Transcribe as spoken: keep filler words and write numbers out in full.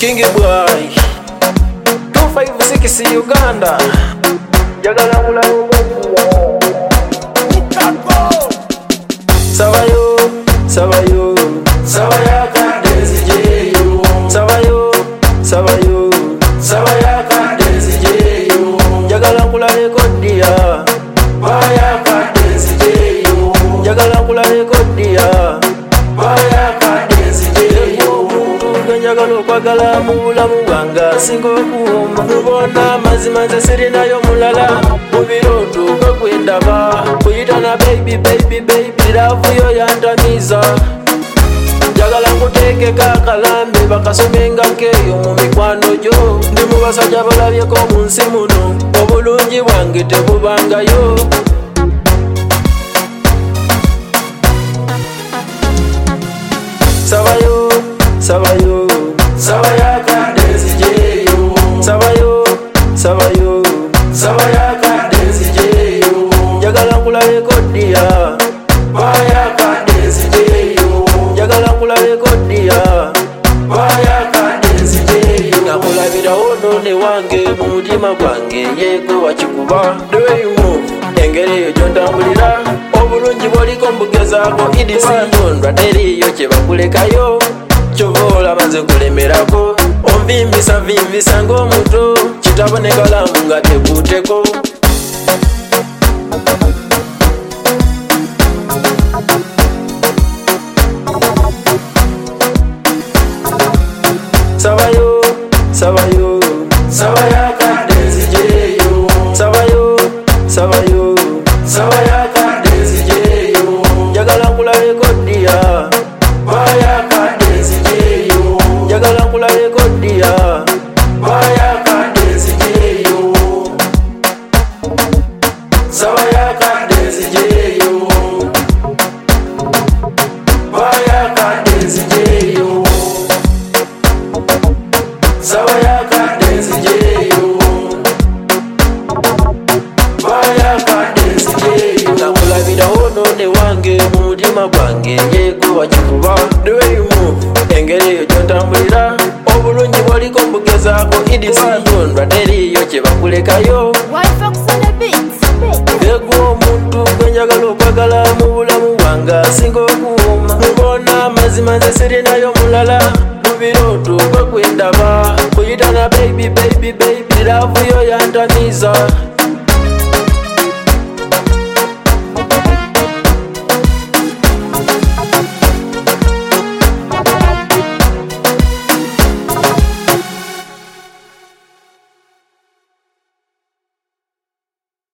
King Boy two five six Uganda Jagala mula Sawayo Sawayo Sawaya Kadezi Jeyo Sawayo Sawayo Sawaya Kadezi Jeyo Jagala mula rekodia Baya Kadezi Jeyo Jagala mula rekodia Baya Kadezi Jeyo Njagala okwagala mubulamu bwange singa okuwoma mubona mazima nze sirinayo mulala mubiroto kwegwendaba kuyitana baby baby baby love yo yantamiza njagala nkuteekeko akalambe bakasomenga nkeyo mu mikwano gyo ndi mu basajja balabyeko mu nsi muno obulungi bwange tebubangayo Sawayo Sawayo Sawaya Kadezi Jeyo Sawayo Sawayo Sawaya Kadezi Jeyo Jagala nkula rekodia Baya Kadezi Jeyo Jagala nkula rekodia Baya Kadezi Jeyo Nakulabira ono ne wange mu mutima gwange yego wakikuba the way you move engeri yo gy'otambulira obulungi bw'oliko mbugezaako idisi ndondwa teriyo kye bakulekayo Chovola manze kulemerako Onvimbisa vimbisa ng'omuto kitabonekala nga tekuteko Sawayo Sawayo Sawaya Kadezi Jeyo Sawayo Sawayo Sawaya Kadezi Jeyo Jagala nkula rekodia Baya Kadezi Jeyo Jagala nkula rekodia Baya Kadezi Jeyo Sawaya Kadezi Jeyo Baya Kadezi Jeyo Sawaya Kadezi Jeyo Baya Kadezi Jeyo Nakulabira ono ne wange mu mutima gwange yego wakikuba the way you move engeri yo gy'otambulira obulungi bw'oliko mbugezaako idisi ndondwa teriyo kye bakulekayo yego omuntu gwe njagala okwagala mu bulamu bwange singa okuwoma mubona mazima nze sirinayo mulala mubiroto kwegwendaba kuyitana baby baby baby love yo yantamiza